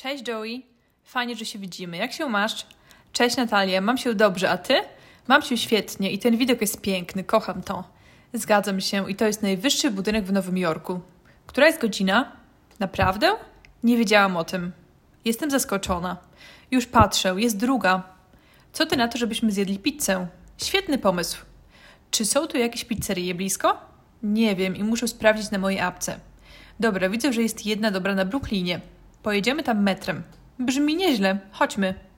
Cześć Joey, fajnie, że się widzimy. Jak się masz? Cześć Natalia, mam się dobrze, a ty? Mam się świetnie i ten widok jest piękny, kocham to. Zgadzam się i to jest najwyższy budynek w Nowym Jorku. Która jest godzina? Naprawdę? Nie wiedziałam o tym. Jestem zaskoczona. Już patrzę, jest druga. Co ty na to, żebyśmy zjedli pizzę? Świetny pomysł. Czy są tu jakieś pizzerie blisko? Nie wiem i muszę sprawdzić na mojej apce. Dobra, widzę, że jest jedna dobra na Brooklynie. Pojedziemy tam metrem. Brzmi nieźle. Chodźmy.